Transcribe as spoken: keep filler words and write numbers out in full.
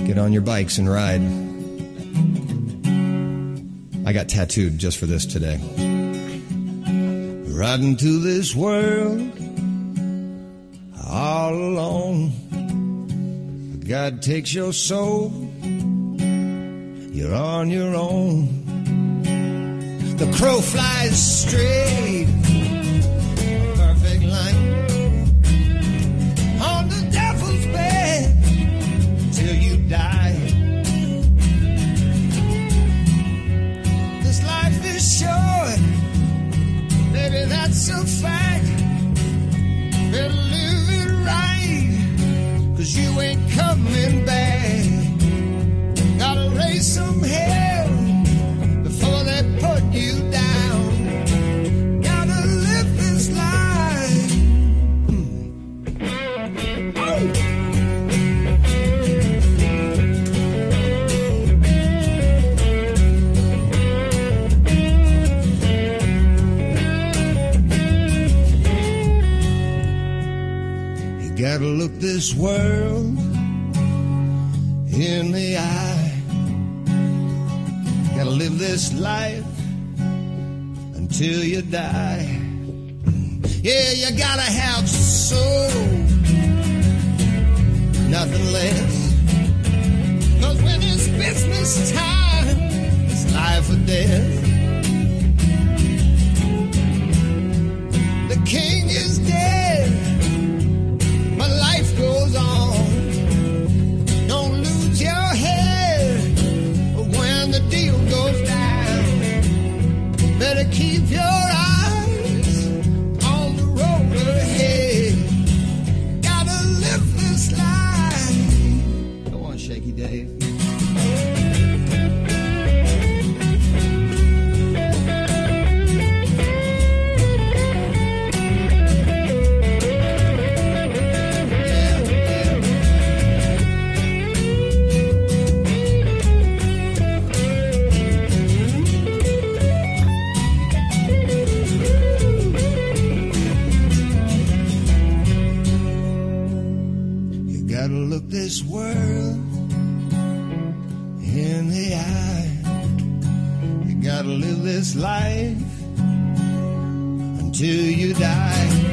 Get on your bikes and ride. I got tattooed just for this today. Riding to this world all alone. God takes your soul, you're on your own. The crow flies straight, a perfect line, on the devil's bed till you die. This life is short, baby, that's a fact. Better live it right, 'cause you ain't coming back. Gotta raise some hell before they put you down. Gotta live this life. Oh. You gotta look this world in the eye. Gotta live this life until you die. Yeah, you gotta have soul, nothing less. 'Cause when it's business time, it's life or death. The king is dead, but life goes on. Don't lose your head when the deal goes down. Better keep your eyes on the road ahead. Gotta live this life. Go on, Shaky Dave. Look this world in the eye. You gotta live this life until you die.